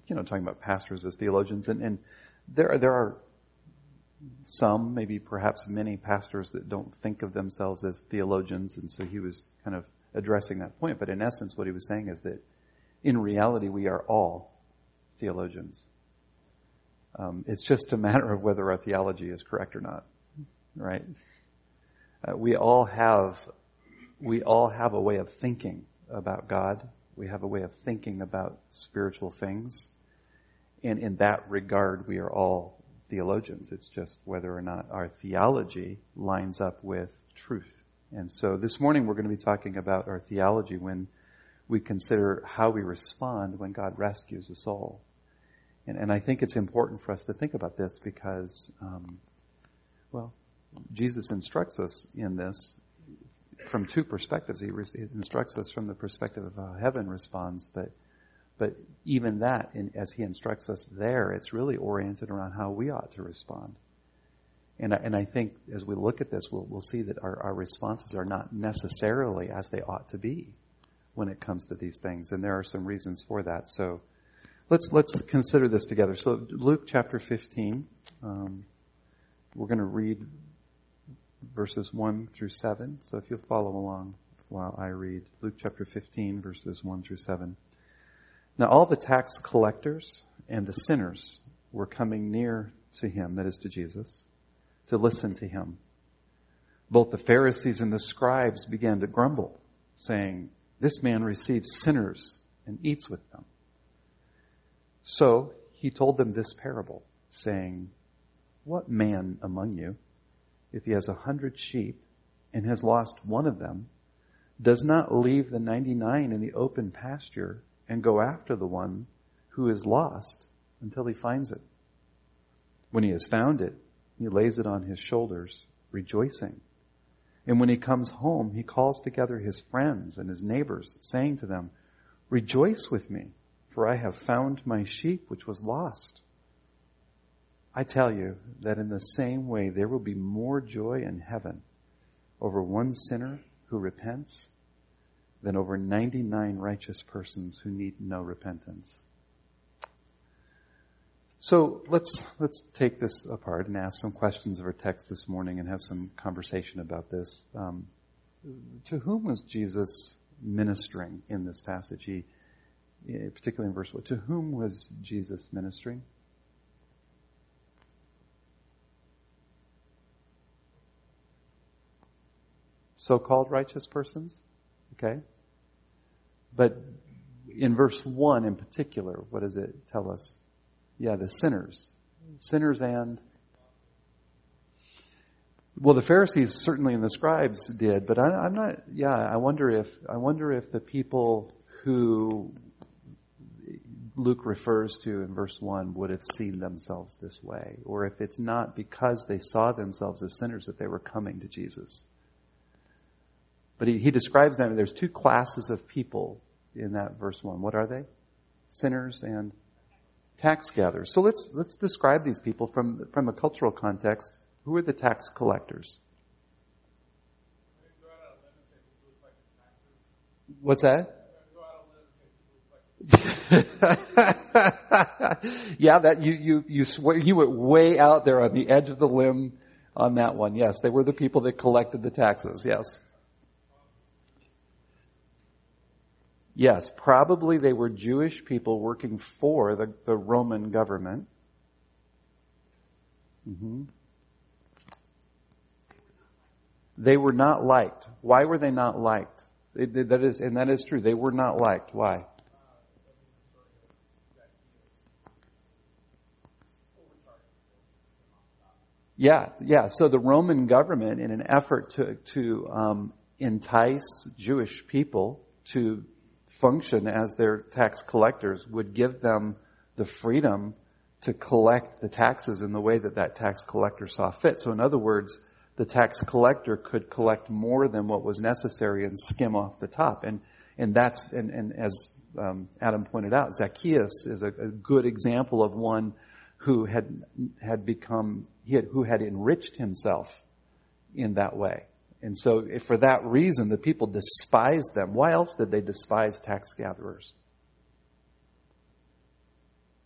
talking about pastors as theologians, and there are some, maybe perhaps many pastors that don't think of themselves as theologians, and so he was kind of addressing that point. But in essence, what he was saying is that in reality, we are all theologians. It's just a matter of whether our theology is correct or not, right? We all have a way of thinking about God. We have a way of thinking about spiritual things. And in that regard, we are all theologians. It's just whether or not our theology lines up with truth. And so this morning we're going to be talking about our theology when we consider how we respond when God rescues a soul. And I think it's important for us to think about this because, Jesus instructs us in this from two perspectives. He instructs us from the perspective of how heaven responds, but even that, as he instructs us there, it's really oriented around how we ought to respond. And I think as we look at this, we'll see that our responses are not necessarily as they ought to be when it comes to these things. And there are some reasons for that. So let's consider this together. So Luke chapter 15, we're going to read verses 1 through 7. So if you'll follow along while I read Luke chapter 15, verses 1 through 7. Now all the tax collectors and the sinners were coming near to him, that is to Jesus, to listen to him. Both the Pharisees and the scribes began to grumble, saying, "This man receives sinners and eats with them." So he told them this parable, saying, "What man among you, if he has 100 sheep and has lost one of them, does not leave the 99 in the open pasture and go after the one who is lost until he finds it? When he has found it, he lays it on his shoulders, rejoicing. And when he comes home, he calls together his friends and his neighbors, saying to them, 'Rejoice with me, for I have found my sheep which was lost.' I tell you that in the same way there will be more joy in heaven over one sinner who repents than over 99 righteous persons who need no repentance." So let's take this apart and ask some questions of our text this morning and have some conversation about this. To whom was Jesus ministering in this passage? Particularly in verse 1. To whom was Jesus ministering? So-called righteous persons? Okay. But in verse 1 in particular, what does it tell us? Yeah, the sinners. Sinners and... Well, the Pharisees certainly and the scribes did, but I'm not... Yeah, I wonder if the people who Luke refers to in verse 1 would have seen themselves this way, or if it's not because they saw themselves as sinners that they were coming to Jesus. But he describes them. There's two classes of people in that verse 1. What are they? Sinners and tax gatherers. So let's describe these people from a cultural context. Who are the tax collectors? What's that? Yeah, that you went way out there on the edge of the limb on that one. Yes, they were the people that collected the taxes. Yes. Yes, probably they were Jewish people working for the Roman government. Mm-hmm. They were not liked. Why were they not liked? That is true. They were not liked. Why? Yeah. So the Roman government, in an effort to entice Jewish people to function as their tax collectors, would give them the freedom to collect the taxes in the way that tax collector saw fit. So in other words, the tax collector could collect more than what was necessary and skim off the top. And as Adam pointed out, Zacchaeus is a good example of one who had enriched himself in that way. And so for that reason, the people despised them. Why else did they despise tax gatherers?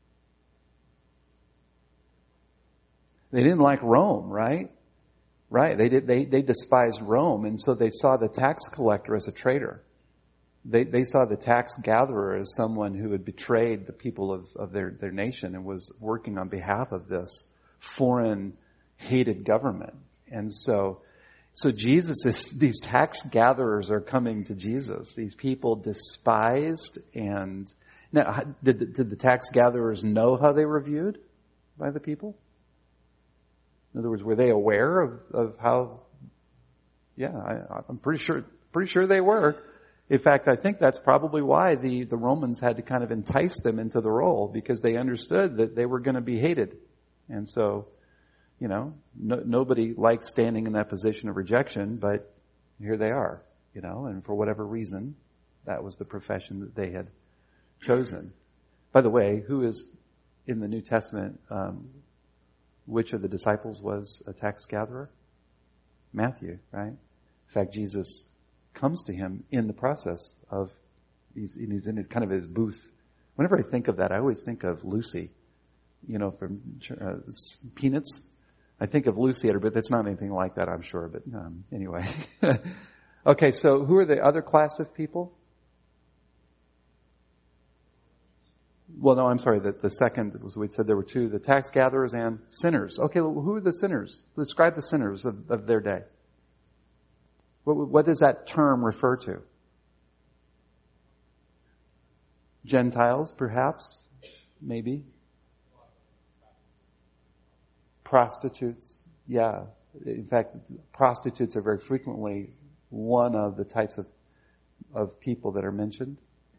They didn't like Rome, right? Right. They despised Rome, and so they saw the tax collector as a traitor. They saw the tax gatherer as someone who had betrayed the people of their nation and was working on behalf of this foreign hated government. And so these tax gatherers are coming to Jesus. These people despised, and now did the tax gatherers know how they were viewed by the people? In other words, were they aware of how? Yeah, I'm pretty sure they were. In fact, I think that's probably why the Romans had to kind of entice them into the role, because they understood that they were going to be hated. And so, nobody likes standing in that position of rejection, but here they are, and for whatever reason, that was the profession that they had chosen. By the way, who is in the New Testament, which of the disciples was a tax gatherer? Matthew, right? In fact, Jesus comes to him in the process of, he's in kind of his booth. Whenever I think of that, I always think of Lucy, from Peanuts. I think of Lucy at her, but that's not anything like that, I'm sure. But anyway. Okay, so who are the other class of people? Well, no, I'm sorry. The second was, we said there were two, the tax gatherers and sinners. Okay, well, who are the sinners? Describe the sinners of their day. What does that term refer to? Gentiles, perhaps? Maybe? Prostitutes? Yeah. In fact, prostitutes are very frequently one of the types of people that are mentioned.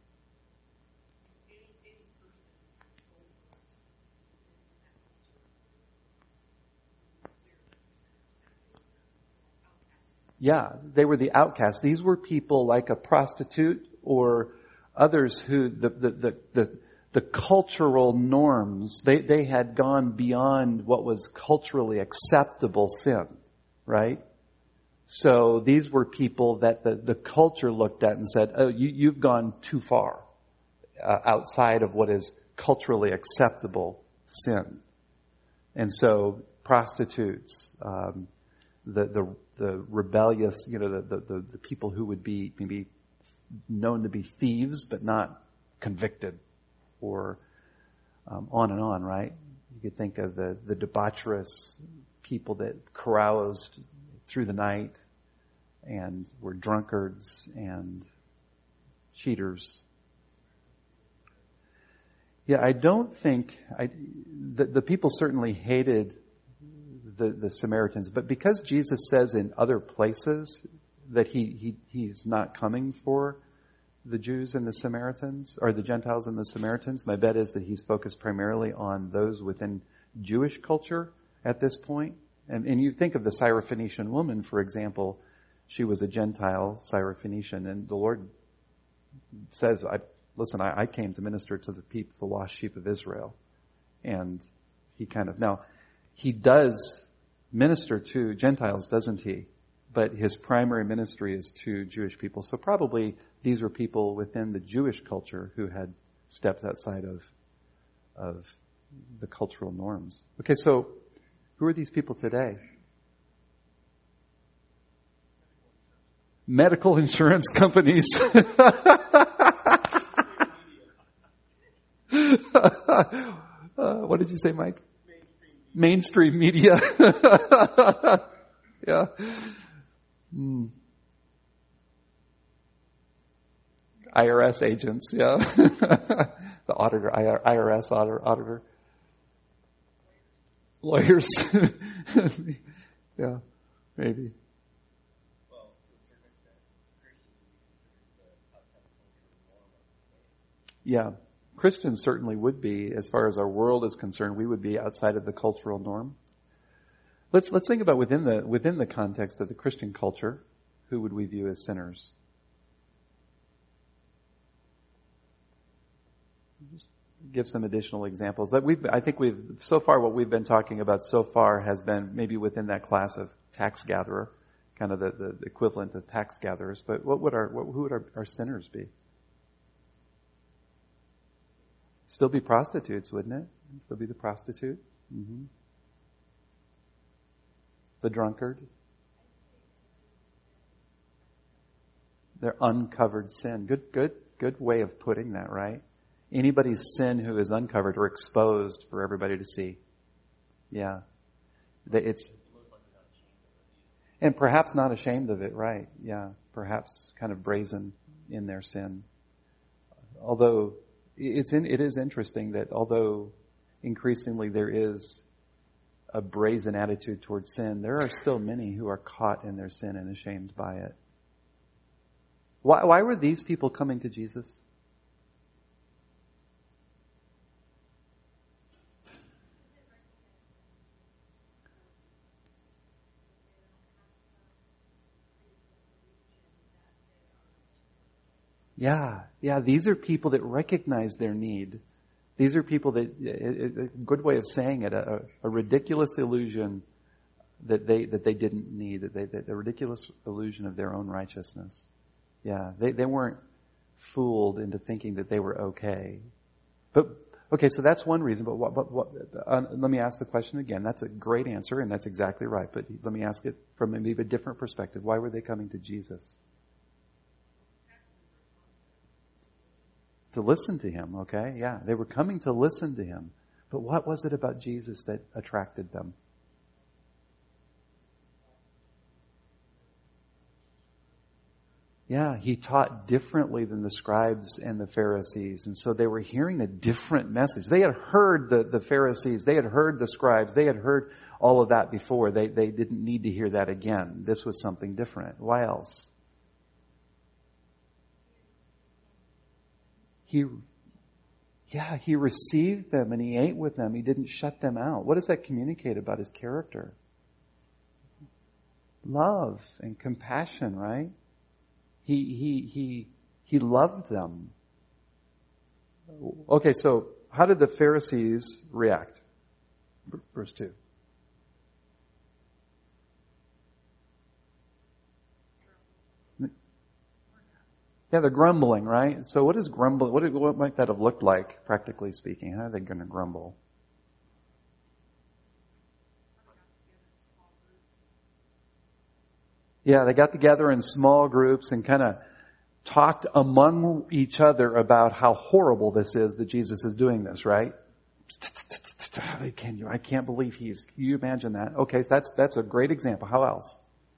Yeah, they were the outcasts. These were people like a prostitute or others who the cultural norms, they had gone beyond what was culturally acceptable sin, right? So these were people that the culture looked at and said, oh, you've gone too far outside of what is culturally acceptable sin. And so prostitutes, the rebellious, the people who would be maybe known to be thieves but not convicted, or on and on, right? You could think of the debaucherous people that caroused through the night and were drunkards and cheaters. Yeah, I don't think the people certainly hated the Samaritans, but because Jesus says in other places that he's not coming for the Jews and the Samaritans, or the Gentiles and the Samaritans, my bet is that he's focused primarily on those within Jewish culture at this point. And you think of the Syrophoenician woman, for example. She was a Gentile, Syrophoenician, and the Lord says, I came to minister to the lost sheep of Israel. And he does minister to Gentiles, doesn't he? But his primary ministry is to Jewish people. So probably these were people within the Jewish culture who had stepped outside of the cultural norms. Okay, so who are these people today? Medical insurance companies. What did you say, Mike? Mainstream media. Yeah. IRS agents, yeah. The auditor, IRS auditor. Lawyers. Yeah, maybe. Well, to a certain extent, Christians would be considered the outside cultural norm of the day. Yeah. Christians certainly would be, as far as our world is concerned, we would be outside of the cultural norm. Let's think about within the context of the Christian culture, who would we view as sinners? Just give some additional examples. I think so far what we've been talking about so far has been maybe within that class of tax gatherer, kind of the equivalent of tax gatherers. But who would our sinners be? Still be prostitutes, wouldn't it? Still be the prostitute. Mm-hmm. The drunkard? Their uncovered sin. Good way of putting that, right? Anybody's sin who is uncovered or exposed for everybody to see. Yeah. It's, and perhaps not ashamed of it, right? Yeah. Perhaps kind of brazen in their sin. Although it is interesting that although increasingly there is a brazen attitude towards sin, there are still many who are caught in their sin and ashamed by it. Why were these people coming to Jesus? Yeah, these are people that recognize their need. These are people that, a good way of saying it, a ridiculous illusion that they didn't need, the ridiculous illusion of their own righteousness. Yeah, they weren't fooled into thinking that they were okay. But, okay, so that's one reason, but let me ask the question again. That's a great answer, and that's exactly right, but let me ask it from maybe a different perspective. Why were they coming to Jesus? To listen to Him, okay? Yeah, they were coming to listen to Him. But what was it about Jesus that attracted them? Yeah, He taught differently than the scribes and the Pharisees. And so they were hearing a different message. They had heard the Pharisees. They had heard the scribes. They had heard all of that before. They didn't need to hear that again. This was something different. Why else? He received them and He ate with them. He didn't shut them out. What does that communicate about His character? Love and compassion, right? He loved them. Okay, so how did the Pharisees react? Verse 2. Yeah, they're grumbling, right? So what is grumbling? What might that have looked like, practically speaking? How are they going to grumble? Yeah, they got together in small groups and kind of talked among each other about how horrible this is that Jesus is doing this, right? I can't believe can you imagine that? Okay, that's a great example. How else?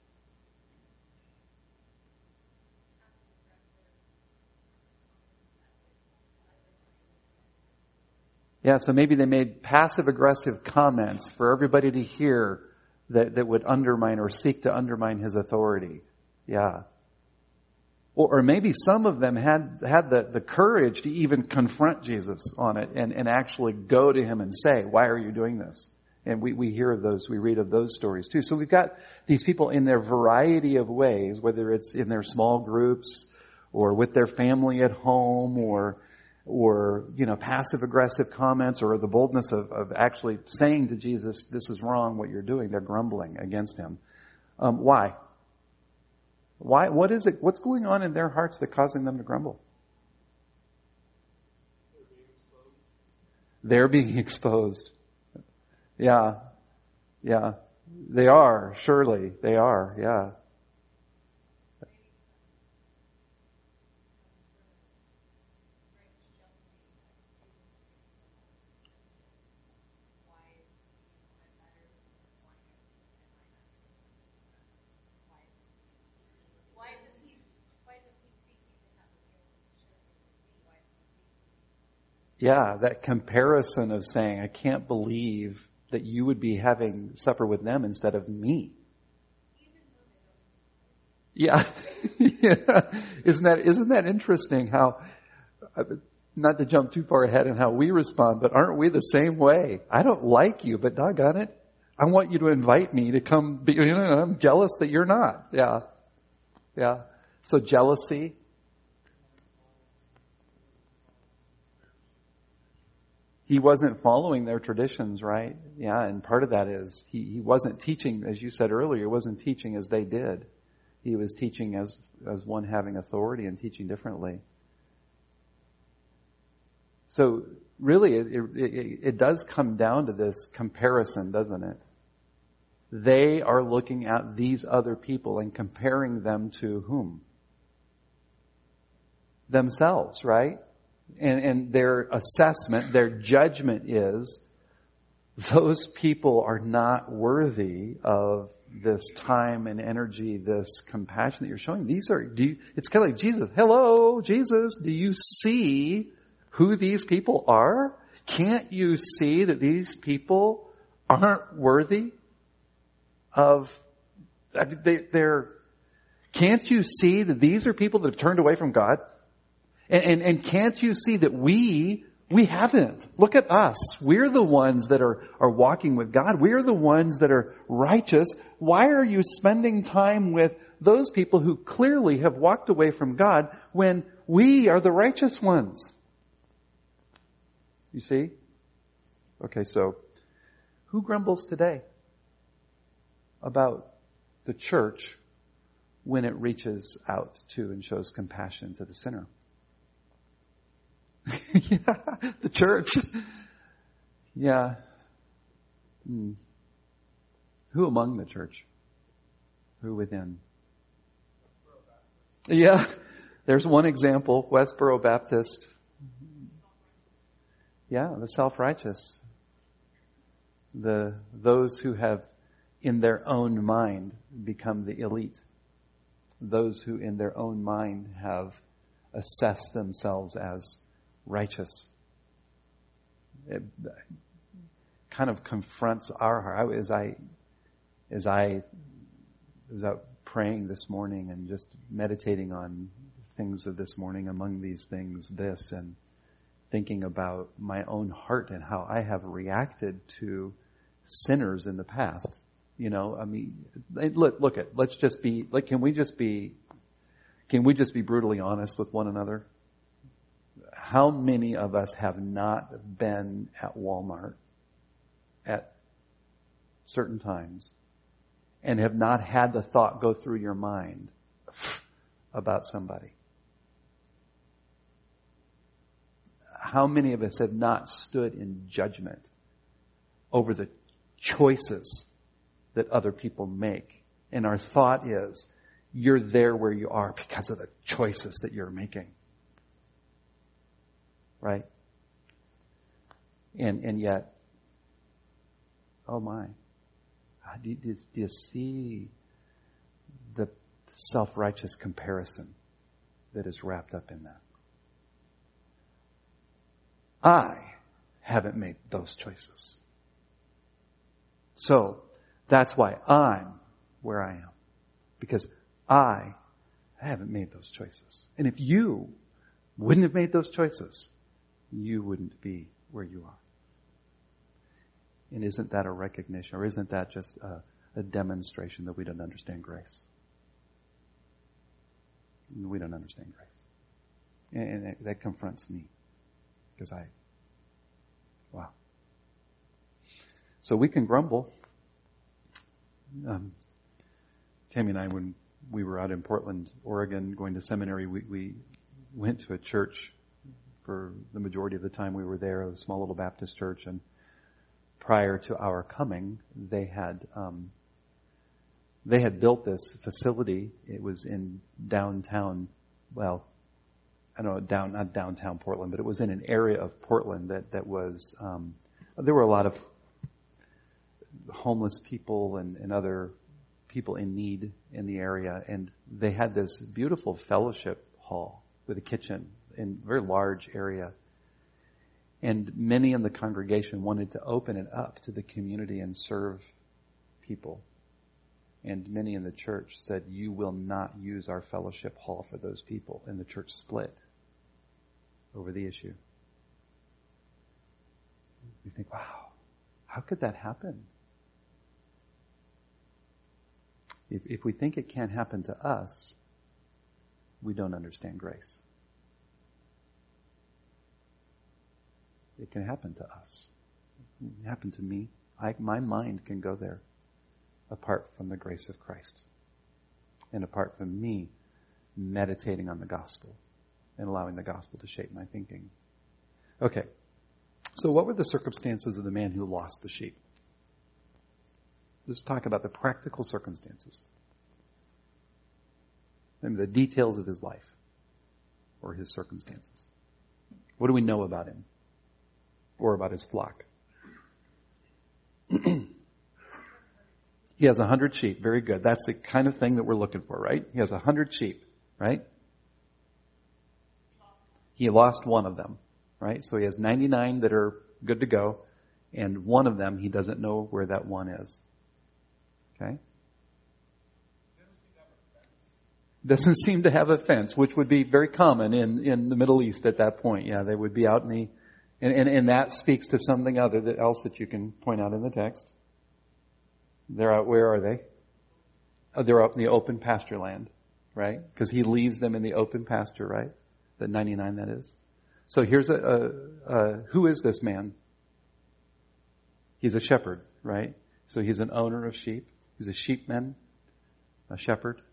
Yeah, so maybe they made passive-aggressive comments for everybody to hear that would undermine or seek to undermine His authority. Yeah. Or maybe some of them had the courage to even confront Jesus on it and actually go to Him and say, why are you doing this? And we hear of those, we read of those stories too. So we've got these people in their variety of ways, whether it's in their small groups or with their family at home or passive aggressive comments or the boldness of actually saying to Jesus, this is wrong what you're doing. They're grumbling against Him. Why? What is it? What's going on in their hearts that's causing them to grumble? They're being exposed. Yeah. They are, surely. They are, yeah. Yeah, that comparison of saying, I can't believe that you would be having supper with them instead of me. Yeah. Isn't that interesting how, not to jump too far ahead in how we respond, but aren't we the same way? I don't like you, but doggone it, I want you to invite me to come, I'm jealous that you're not. Yeah. So jealousy. He wasn't following their traditions, right? Yeah, and part of that is he wasn't teaching, as you said earlier, he wasn't teaching as they did. He was teaching as one having authority and teaching differently. So really, it does come down to this comparison, doesn't it? They are looking at these other people and comparing them to whom? Themselves, right? And their assessment, their judgment is, those people are not worthy of this time and energy, this compassion that you're showing. It's kind of like Jesus. Hello, Jesus, do you see who these people are? Can't you see that these people aren't worthy of, can't you see that these are people that have turned away from God? And can't you see that we haven't? Look at us. We're the ones that are walking with God. We're the ones that are righteous. Why are you spending time with those people who clearly have walked away from God when we are the righteous ones? You see? Okay, so who grumbles today about the church when it reaches out to and shows compassion to the sinner? Yeah, the church. Yeah. Who among the church? Who within? Yeah. There's one example, Westboro Baptist. Yeah, the self-righteous. Those who have in their own mind become the elite. Those who in their own mind have assessed themselves as righteous. It kind of confronts our heart. As I was out praying this morning and just meditating on things of this morning, among these things, this, and thinking about my own heart and how I have reacted to sinners in the past. You know, I mean, let's just be, like, can we just be brutally honest with one another? How many of us have not been at Walmart at certain times and have not had the thought go through your mind about somebody? How many of us have not stood in judgment over the choices that other people make? And our thought is, you're there where you are because of the choices that you're making. Right? And yet, oh my, do you see the self-righteous comparison that is wrapped up in that? I haven't made those choices. So, that's why I'm where I am. Because I haven't made those choices. And if you wouldn't have made those choices, you wouldn't be where you are. And isn't that a recognition, or isn't that just a demonstration that we don't understand grace? We don't understand grace. And that confronts me. Because wow. So we can grumble. Tammy and I, when we were out in Portland, Oregon, going to seminary, we went to a church for the majority of the time we were there, a small little Baptist church, and prior to our coming, they had built this facility. It was in downtown, well, I don't know, not downtown Portland, but it was in an area of Portland that was, there were a lot of homeless people and other people in need in the area, and they had this beautiful fellowship hall with a kitchen in a very large area. And many in the congregation wanted to open it up to the community and serve people. And many in the church said, you will not use our fellowship hall for those people. And the church split over the issue. You think, wow, how could that happen? If we think it can't happen to us, we don't understand grace. It can happen to us. It can happen to me. My mind can go there apart from the grace of Christ. And apart from me meditating on the gospel and allowing the gospel to shape my thinking. Okay. So what were the circumstances of the man who lost the sheep? Let's talk about the practical circumstances. And the details of his life or his circumstances. What do we know about him? Or about his flock? He has 100 sheep. Very good. That's the kind of thing that we're looking for, right? He has 100 sheep, right? He lost one of them, right? So he has 99 that are good to go, and one of them, he doesn't know where that one is. Okay? Doesn't seem to have a fence, which would be very common in the Middle East at that point. Yeah, they would be out in the, and that speaks to something else that you can point out in the text. They're out, where are they? Oh, they're out in the open pasture land, right? Because he leaves them in the open pasture, right? The 99 that is. So here's who is this man? He's a shepherd, right? So he's an owner of sheep. He's a sheepman, a shepherd.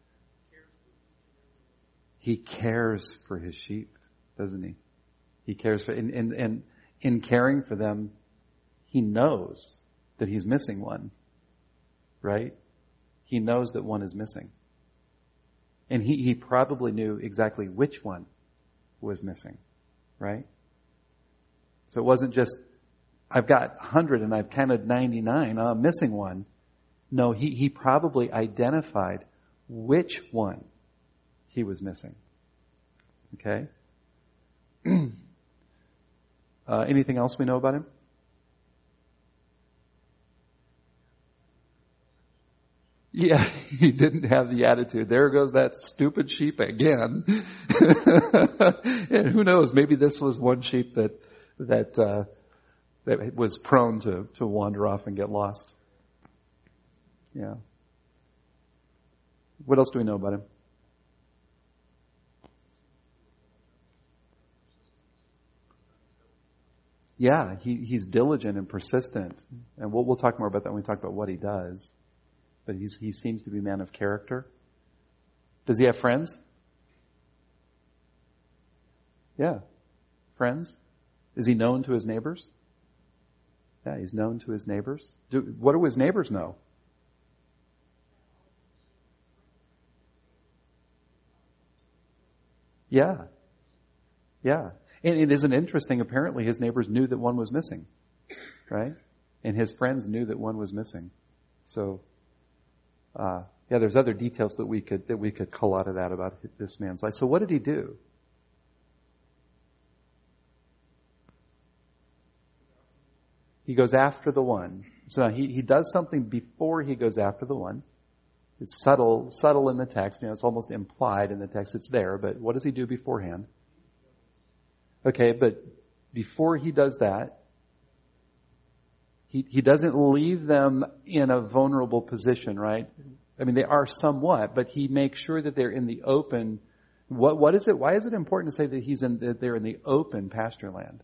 He cares for his sheep, doesn't he? He cares for, and in caring for them, he knows that he's missing one. Right? He knows that one is missing. And he probably knew exactly which one was missing. Right? So it wasn't just, I've got 100 and I've counted 99, I'm missing one. No, he probably identified which one he was missing. Okay? Anything else we know about him? Yeah, he didn't have the attitude. There goes that stupid sheep again. And who knows? Maybe this was one sheep that was prone to wander off and get lost. Yeah. What else do we know about him? Yeah, he's diligent and persistent, and we'll talk more about that when we talk about what he does. But he seems to be a man of character. Does he have friends? Yeah. Friends? Is he known to his neighbors? Yeah, he's known to his neighbors. What do his neighbors know? Yeah. Yeah. And it isn't interesting. Apparently his neighbors knew that one was missing. Right? And his friends knew that one was missing. So, there's other details that we could cull out of that about this man's life. So what did he do? He goes after the one. So he does something before he goes after the one. It's subtle in the text. It's almost implied in the text. It's there, but what does he do beforehand? Okay, but before he does that, he doesn't leave them in a vulnerable position, right? I mean, they are somewhat, but he makes sure that they're in the open. What is it? Why is it important to say that they're in the open pasture land?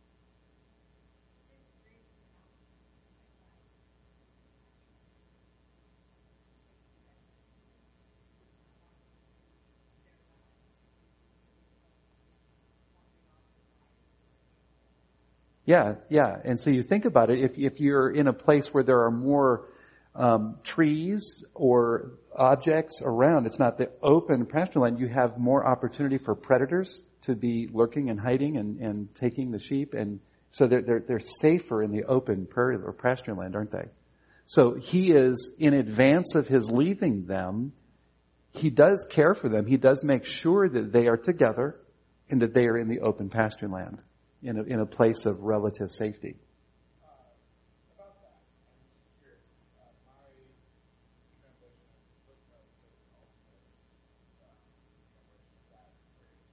Yeah. And so you think about it, if you're in a place where there are more trees or objects around, it's not the open pasture land, you have more opportunity for predators to be lurking and hiding and taking the sheep. And so they're safer in the open prairie or pasture land, aren't they? So he is, in advance of his leaving them, he does care for them. He does make sure that they are together and that they are in the open pasture land. In a place of relative safety. About that, I'm just curious. My translation footnote says ultimate translation of that phrase,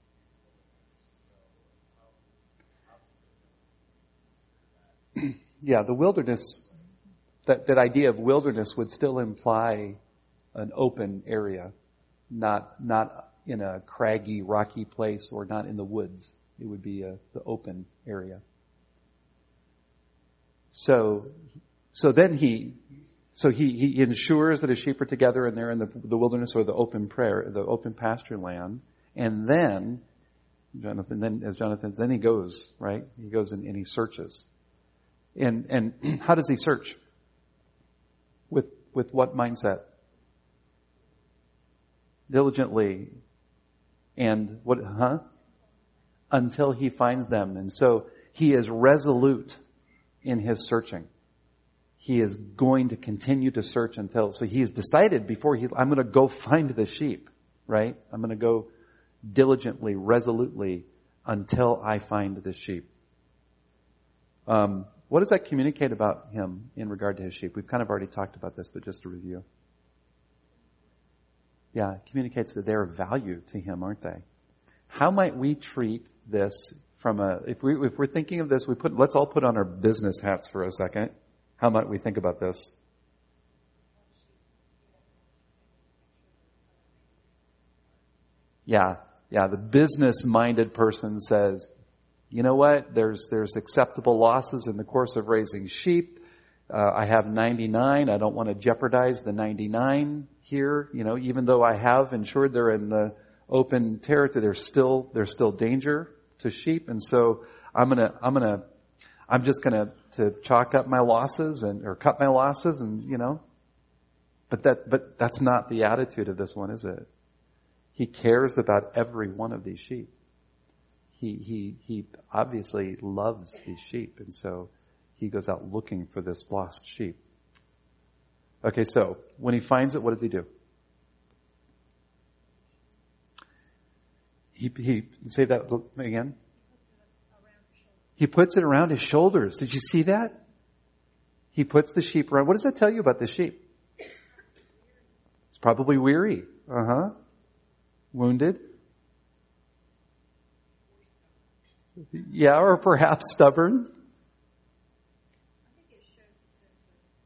wilderness. So how Yeah, the wilderness, that idea of wilderness would still imply an open area, not in a craggy, rocky place or not in the woods. It would be the open area. So then he ensures that his sheep are together and they're in the wilderness or the open pasture land. And then Jonathan he goes, right? He goes and he searches. And how does he search? With what mindset? Diligently. And what, until he finds them. And so he is resolute in his searching. He is going to continue to search so he has decided I'm going to go find the sheep, right? I'm going to go diligently, resolutely until I find the sheep. What does that communicate about him in regard to his sheep? We've kind of already talked about this, but just to review. Yeah, it communicates that they're of value to him, aren't they? How might we treat this if we're thinking of this, let's all put on our business hats for a second. How might we think about this? Yeah, the business-minded person says, you know what, there's acceptable losses in the course of raising sheep. I have 99. I don't want to jeopardize the 99 here. Even though I have ensured they're in the open territory, there's still danger to sheep. And so I'm just gonna chalk up my losses or cut my losses but that's not the attitude of this one, is it? He cares about every one of these sheep. He obviously loves these sheep, and so he goes out looking for this lost sheep. Okay, so when he finds it, what does he do? He say that again? He puts it around his shoulders. Did you see that? He puts the sheep around. What does that tell you about the sheep? It's probably weary. Wounded. Yeah, or perhaps stubborn. I think it shows a sense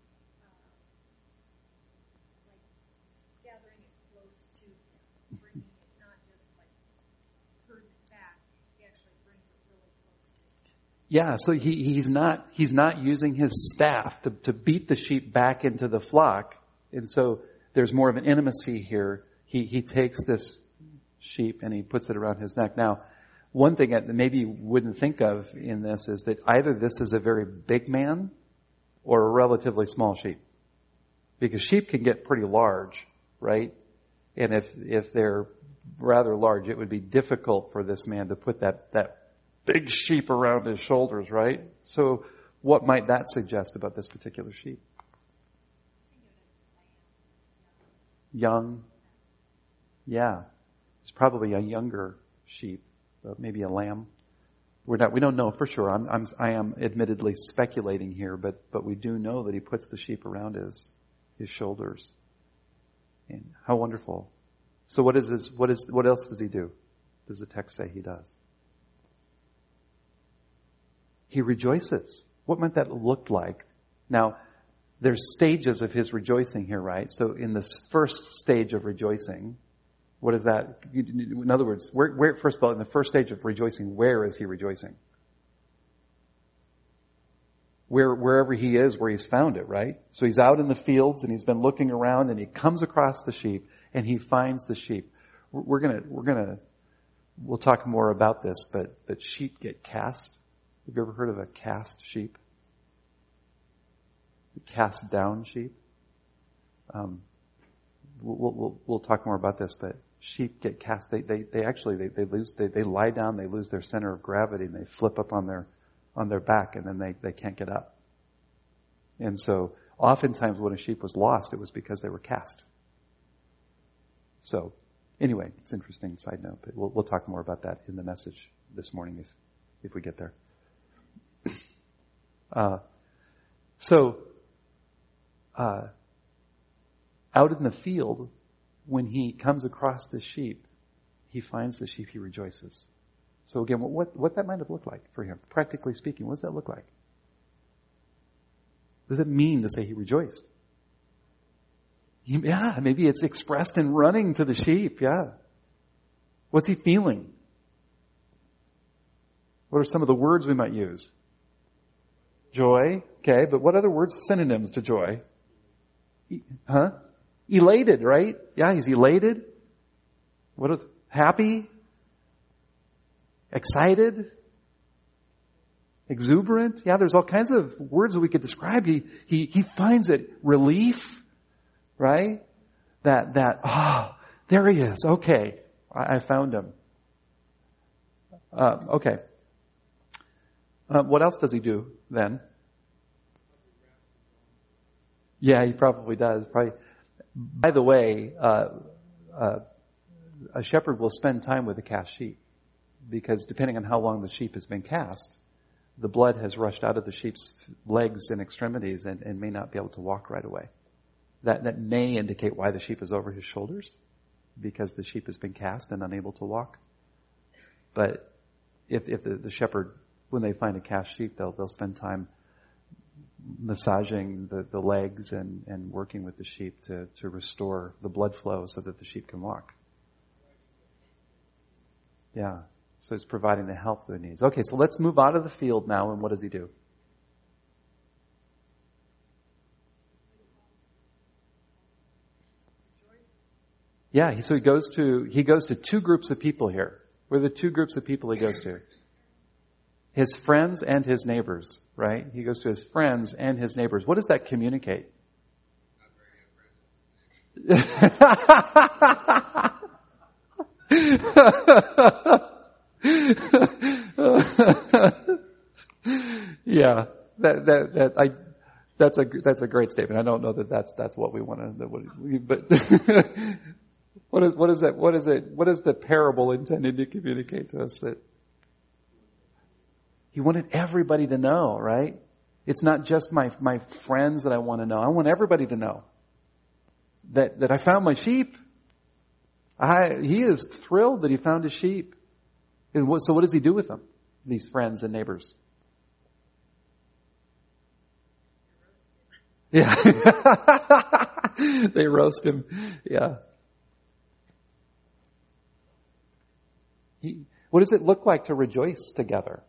of gathering it close to him, bringing it not just herding it back. He actually brings it really close to him. Yeah, so he's not using his staff to beat the sheep back into the flock, and so there's more of an intimacy here. He takes this sheep and he puts it around his neck. Now, one thing that maybe you wouldn't think of in this is that either this is a very big man or a relatively small sheep. Because sheep can get pretty large, right? And if they're rather large, it would be difficult for this man to put that big sheep around his shoulders, right? So what might that suggest about this particular sheep? Young. Yeah. It's probably a younger sheep. Maybe a lamb. We don't know for sure. I am admittedly speculating here, but we do know that he puts the sheep around his shoulders. And how wonderful. So what is this? What else does he do? Does the text say he does? He rejoices. What might that look like? Now, there's stages of his rejoicing here, right? So in the first stage of rejoicing, what is that? In other words, where first of all, in the first stage of rejoicing, where is he rejoicing? Wherever he is, where he's found it, right? So he's out in the fields and he's been looking around and he comes across the sheep and he finds the sheep. We'll talk more about this, but sheep get cast. Have you ever heard of a cast sheep? Cast down sheep? We'll talk more about this, but sheep get cast. They lie down, they lose their center of gravity, and they flip up on their back, and then they can't get up. And so, oftentimes when a sheep was lost, it was because they were cast. So, anyway, it's an interesting side note, but we'll talk more about that in the message this morning if we get there. Out in the field, when he comes across the sheep, he finds the sheep, he rejoices. So again, what that might have looked like for him, practically speaking, what does that look like? What does it mean to say he rejoiced? Yeah, maybe it's expressed in running to the sheep, yeah. What's he feeling? What are some of the words we might use? Joy, okay, but what other words, synonyms to joy? Elated, right? Yeah, he's elated. Happy? Excited? Exuberant? Yeah, there's all kinds of words that we could describe. He finds it relief, right? There he is. Okay. I found him. Okay. What else does he do then? Yeah, he probably does. Probably. By the way, a shepherd will spend time with a cast sheep because depending on how long the sheep has been cast, the blood has rushed out of the sheep's legs and extremities and may not be able to walk right away. That may indicate why the sheep is over his shoulders, because the sheep has been cast and unable to walk. But if the shepherd, when they find a cast sheep, they'll spend time massaging the legs and working with the sheep to restore the blood flow so that the sheep can walk. Yeah. So he's providing the help that it needs. Okay, so let's move out of the field now, and what does he do? Yeah, so he goes to two groups of people here. What are the two groups of people he goes to? His friends and his neighbors, right? He goes to his friends and his neighbors. What does that communicate? Yeah, that's a great statement. I don't know that that's what we want to, but what is the parable intended to communicate to us? That he wanted everybody to know, right? It's not just my friends that I want to know. I want everybody to know that I found my sheep. He is thrilled that he found his sheep. And so what does he do with them? These friends and neighbors. Yeah. They roast him. Yeah. What does it look like to rejoice together?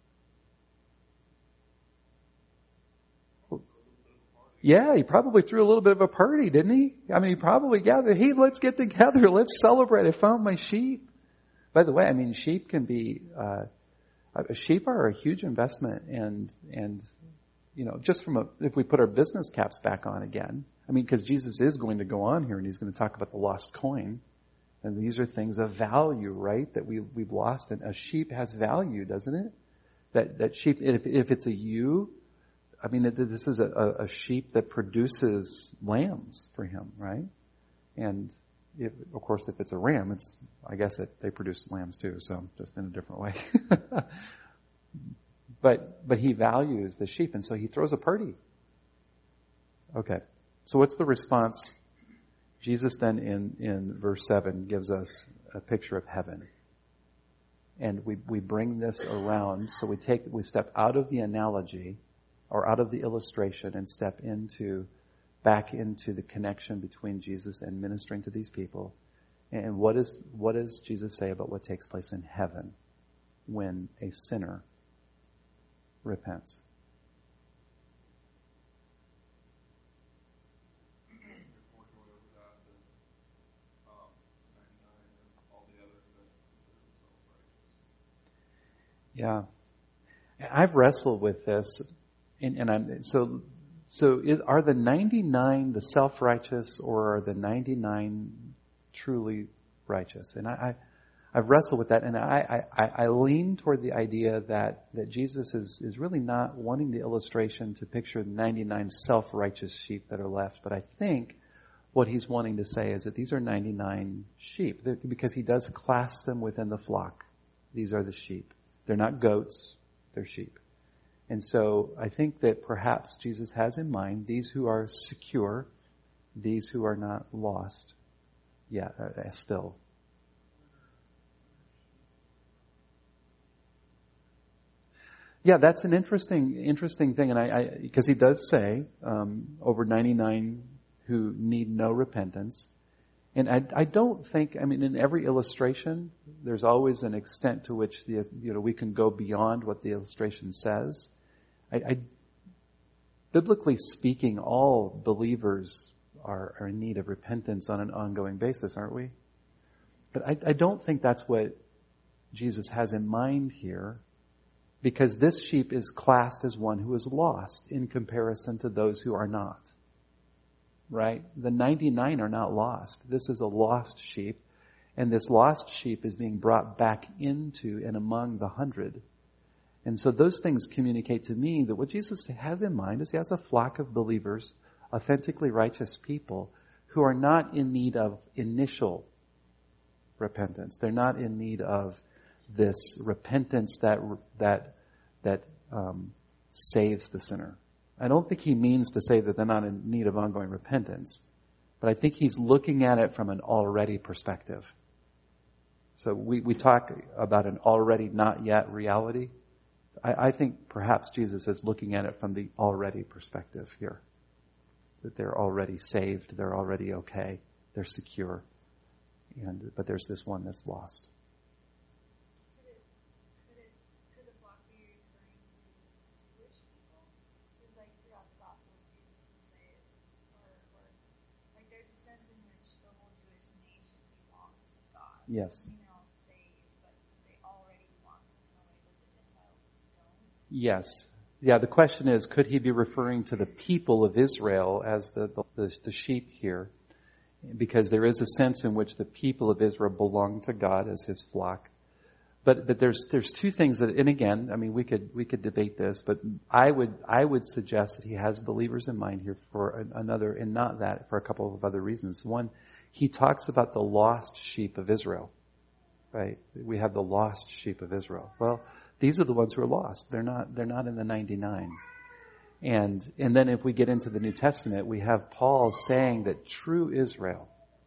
Yeah, he probably threw a little bit of a party, didn't he? I mean, he probably gathered, hey, let's get together. Let's celebrate. I found my sheep. By the way, I mean, sheep can be, sheep are a huge investment and, you know, just if we put our business caps back on again, I mean, because Jesus is going to go on here and he's going to talk about the lost coin. And these are things of value, right? That we've lost. And a sheep has value, doesn't it? That sheep, if it's a ewe, I mean, this is a sheep that produces lambs for him, right? And of course, if it's a ram, I guess that they produce lambs too, so just in a different way. But he values the sheep, and so he throws a party. Okay, so what's the response? Jesus then in verse 7 gives us a picture of heaven. And we bring this around, so we step out of the analogy or out of the illustration and step back into the connection between Jesus and ministering to these people. And what does Jesus say about what takes place in heaven when a sinner repents? Yeah, I've wrestled with this, and are the 99 the self-righteous, or are the 99 truly righteous? And I've wrestled with that, and I lean toward the idea that Jesus is really not wanting the illustration to picture the 99 self-righteous sheep that are left, but I think what he's wanting to say is that these are 99 sheep, because he does class them within the flock. These are the sheep. They're not goats, they're sheep. And so I think that perhaps Jesus has in mind these who are secure, these who are not lost. Yeah, still. Yeah, that's an interesting thing, and because he does say over 99 who need no repentance. And I don't think, I mean, in every illustration, there's always an extent to which we can go beyond what the illustration says. Biblically speaking, all believers are in need of repentance on an ongoing basis, aren't we? But I don't think that's what Jesus has in mind here. Because this sheep is classed as one who is lost in comparison to those who are not. Right? The 99 are not lost. This is a lost sheep. And this lost sheep is being brought back into and among the 100. And so those things communicate to me that what Jesus has in mind is he has a flock of believers, authentically righteous people, who are not in need of initial repentance. They're not in need of this repentance that saves the sinner. I don't think he means to say that they're not in need of ongoing repentance, but I think he's looking at it from an already perspective. So we talk about an already not yet reality. I think perhaps Jesus is looking at it from the already perspective here. That they're already saved, they're already okay, they're secure. But there's this one that's lost. Could the flock be referring to Jewish people? Because like throughout the Gospels, Jesus will say it, or like there's a sense in which the whole Jewish nation belongs to God. Yes. Saved, but they already belong to Him in a way that the Gentiles don't. Yes. Yeah, the question is, could he be referring to the people of Israel as the sheep here? Because there is a sense in which the people of Israel belong to God as his flock. But there's two things that, and again, I mean, we could debate this, but I would suggest that he has believers in mind here for another, and not that, for a couple of other reasons. One, he talks about the lost sheep of Israel, right? We have the lost sheep of Israel. Well, these are the ones who are lost. They're not in the 99. And then if we get into the New Testament, we have Paul saying that true Israel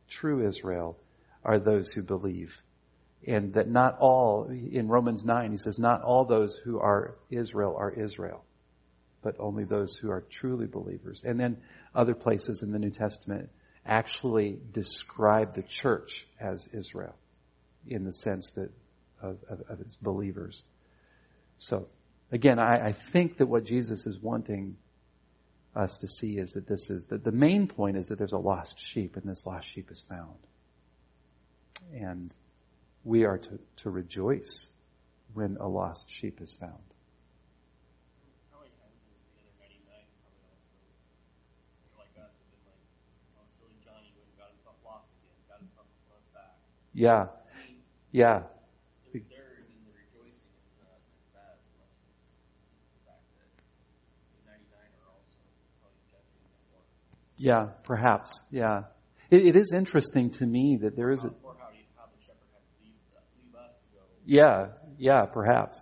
are those who believe. And that not all, in Romans 9, he says, not all those who are Israel, but only those who are truly believers. And then other places in the New Testament actually describe the church as Israel in the sense that of its believers. So, again, I think that what Jesus is wanting us to see is that the main point is that there's a lost sheep, and this lost sheep is found. And we are to rejoice when a lost sheep is found. How many times has the other 99 probably also, like us, have been like, oh, silly Johnny went and got himself lost again, got himself back. Yeah. I mean, Yeah. they're in the rejoicing is not as bad as much as the fact that the 99 are also probably judging them more. Yeah, perhaps. Yeah. It is interesting to me that there is Or how the shepherd had to leave us to go. Yeah, perhaps.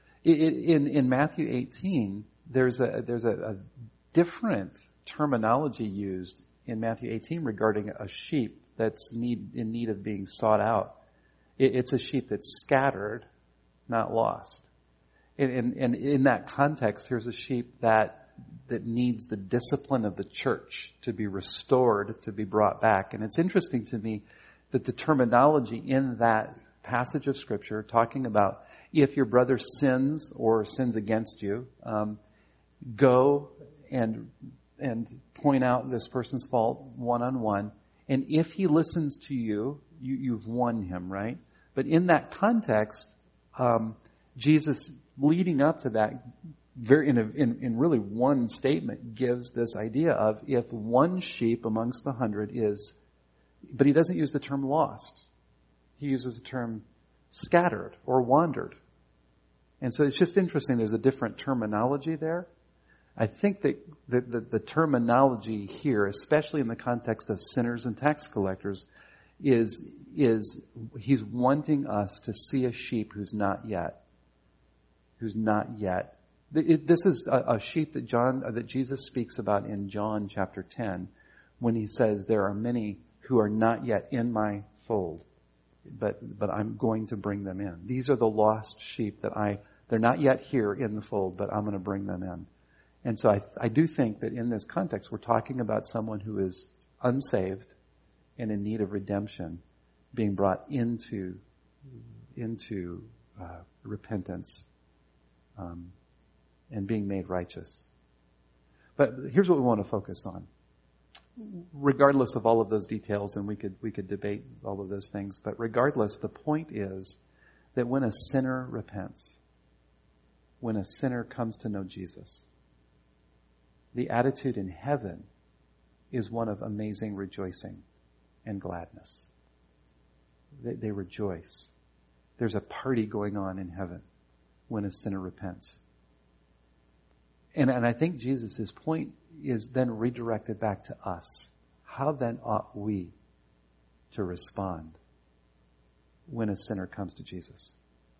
In Matthew 18, there's a different terminology used in Matthew 18 regarding a sheep that's in need of being sought out. It's a sheep that's scattered, not lost. And in that context, here's a sheep that needs the discipline of the church to be restored, to be brought back. And it's interesting to me that the terminology in that passage of Scripture, talking about if your brother sins or sins against you, go and point out this person's fault one-on-one. And if he listens to you, you've won him, right? But in that context, Jesus, leading up to that, in really one statement, gives this idea of if one sheep amongst the 100 is, but he doesn't use the term lost. He uses the term scattered or wandered. And so it's just interesting. There's a different terminology there. I think that the terminology here, especially in the context of sinners and tax collectors, is he's wanting us to see a sheep who's not yet. This is a sheep that Jesus speaks about in John chapter 10, when he says there are many who are not yet in my fold, but I'm going to bring them in. These are the lost sheep they're not yet here in the fold, but I'm going to bring them in. And so I do think that in this context, we're talking about someone who is unsaved and in need of redemption, being brought into repentance, and being made righteous. But here's what we want to focus on. Regardless of all of those details, and we could debate all of those things, but regardless, the point is that when a sinner repents, when a sinner comes to know Jesus. The attitude in heaven is one of amazing rejoicing and gladness. They rejoice. There's a party going on in heaven when a sinner repents. And I think Jesus' point is then redirected back to us. How then ought we to respond when a sinner comes to Jesus?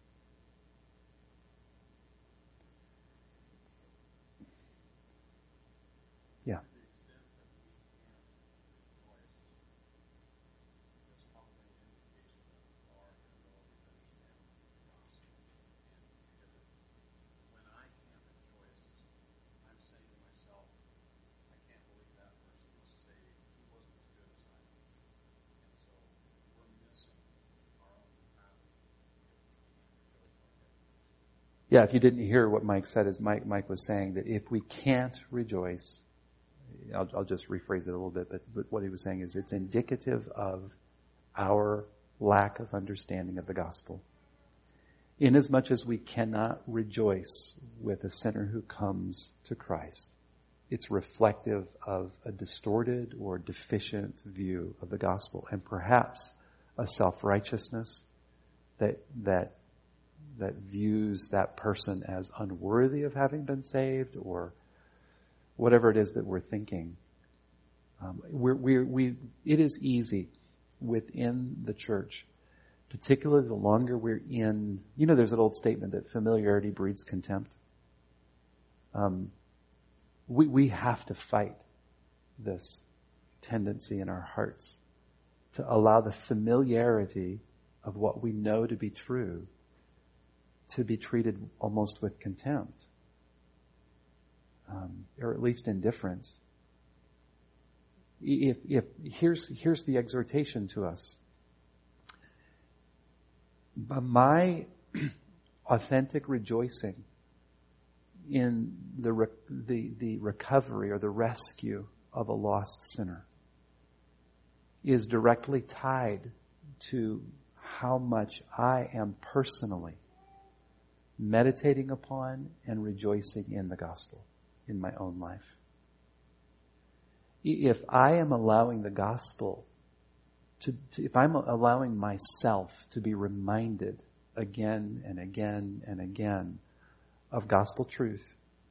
Yeah. Yeah, if you didn't hear what Mike said, is Mike was saying that if we can't rejoice, I'll just rephrase it a little bit, but what he was saying is it's indicative of our lack of understanding of the gospel. Inasmuch as we cannot rejoice with a sinner who comes to Christ, it's reflective of a distorted or deficient view of the gospel, and perhaps a self-righteousness that views that person as unworthy of having been saved, or whatever it is that we're thinking. It is easy within the church, particularly the longer we're in. There's an old statement that familiarity breeds contempt. We have to fight this tendency in our hearts to allow the familiarity of what we know to be true to be treated almost with contempt, or at least indifference. Here's the exhortation to us. My authentic rejoicing in the recovery or the rescue of a lost sinner is directly tied to how much I am personally meditating upon and rejoicing in the gospel in my own life. If I am allowing the gospel if I'm allowing myself to be reminded again and again and again of gospel truth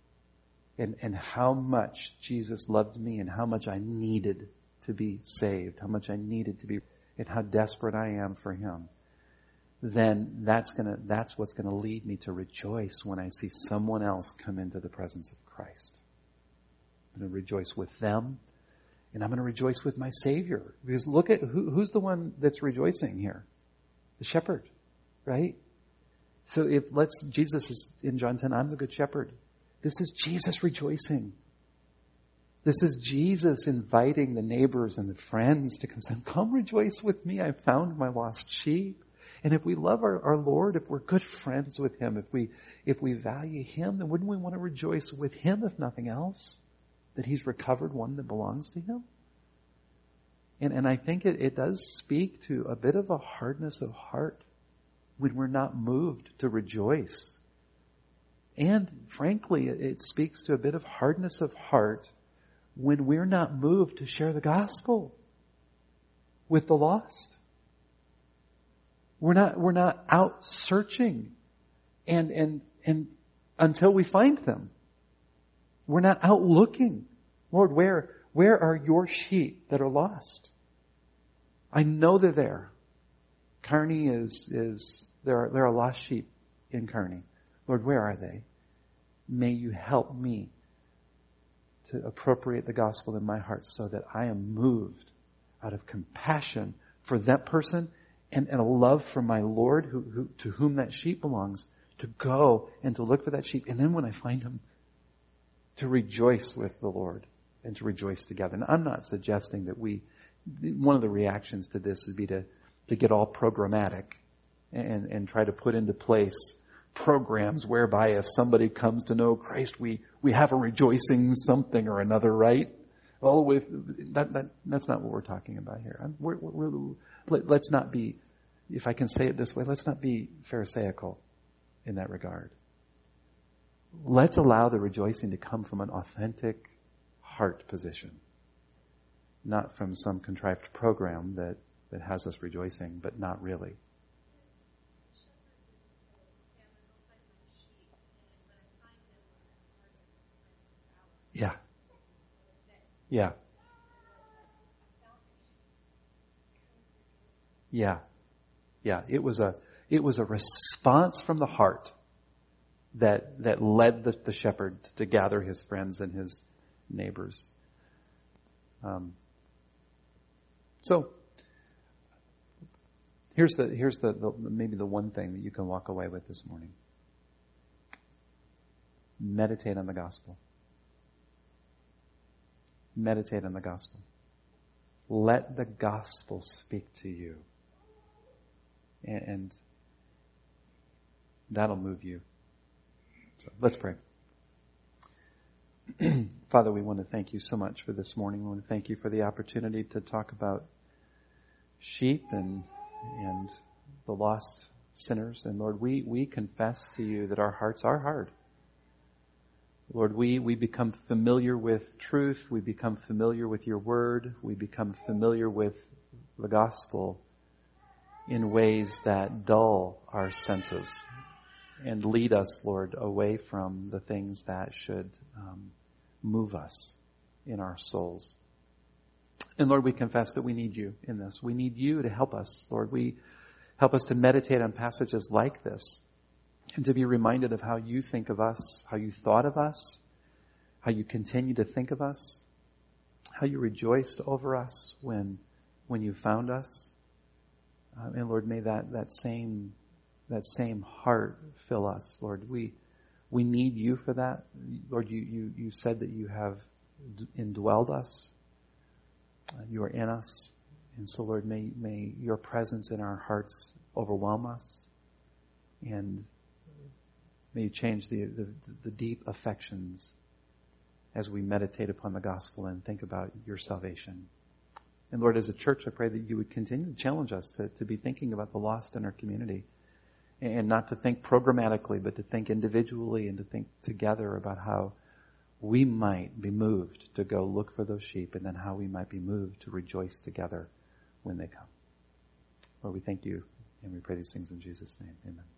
and how much Jesus loved me and how much I needed to be saved, how much I needed to be, and how desperate I am for Him, then that's what's gonna lead me to rejoice when I see someone else come into the presence of Christ. I'm gonna rejoice with them, and I'm gonna rejoice with my Savior. Because look at who's the one that's rejoicing here? The shepherd, right? So Jesus is in John 10, I'm the good shepherd. This is Jesus rejoicing. This is Jesus inviting the neighbors and the friends to come rejoice with me. I found my lost sheep. And if we love our Lord, if we're good friends with Him, if we value Him, then wouldn't we want to rejoice with Him, if nothing else, that He's recovered one that belongs to Him? And I think it does speak to a bit of a hardness of heart when we're not moved to rejoice. And frankly, it speaks to a bit of hardness of heart when we're not moved to share the gospel with the lost. We're not out searching and until we find them. We're not out looking. Lord, where are your sheep that are lost? I know they're there. Kearney there are lost sheep in Kearney. Lord, where are they? May you help me to appropriate the gospel in my heart so that I am moved out of compassion for that person and a love for my Lord who to whom that sheep belongs, to go and to look for that sheep. And then when I find him, to rejoice with the Lord and to rejoice together. And I'm not suggesting that one of the reactions to this would be to get all programmatic and try to put into place programs whereby if somebody comes to know Christ, we have a rejoicing something or another, right? All the way, that's not what we're talking about here. Let's not be, if I can say it this way, let's not be pharisaical in that regard. let's allow the rejoicing to come from an authentic heart position, not from some contrived program that has us rejoicing, but not really. Yeah. Yeah. Yeah. Yeah. It was a response from the heart that led the shepherd to gather his friends and his neighbors. So here's the maybe the one thing that you can walk away with this morning. Meditate on the gospel. Meditate on the gospel. Let the gospel speak to you. And that'll move you. So let's pray. Father, we want to thank you so much for this morning. We want to thank you for the opportunity to talk about sheep and the lost sinners. And Lord, we confess to you that our hearts are hard. Lord, we become familiar with truth. We become familiar with your word. We become familiar with the gospel in ways that dull our senses and lead us, Lord, away from the things that should move us in our souls. And Lord, we confess that we need you in this. We need you to help us, Lord. Help us to meditate on passages like this and to be reminded of how you think of us, how you thought of us, how you continue to think of us, how you rejoiced over us when you found us. And Lord, may that same heart fill us, Lord. We need you for that. Lord, you said that you have indwelled us. You are in us. And so, Lord, may your presence in our hearts overwhelm us. And may you change the deep affections as we meditate upon the gospel and think about your salvation. And Lord, as a church, I pray that you would continue to challenge us to be thinking about the lost in our community. And not to think programmatically, but to think individually and to think together about how we might be moved to go look for those sheep, and then how we might be moved to rejoice together when they come. Lord, we thank you and we pray these things in Jesus' name. Amen.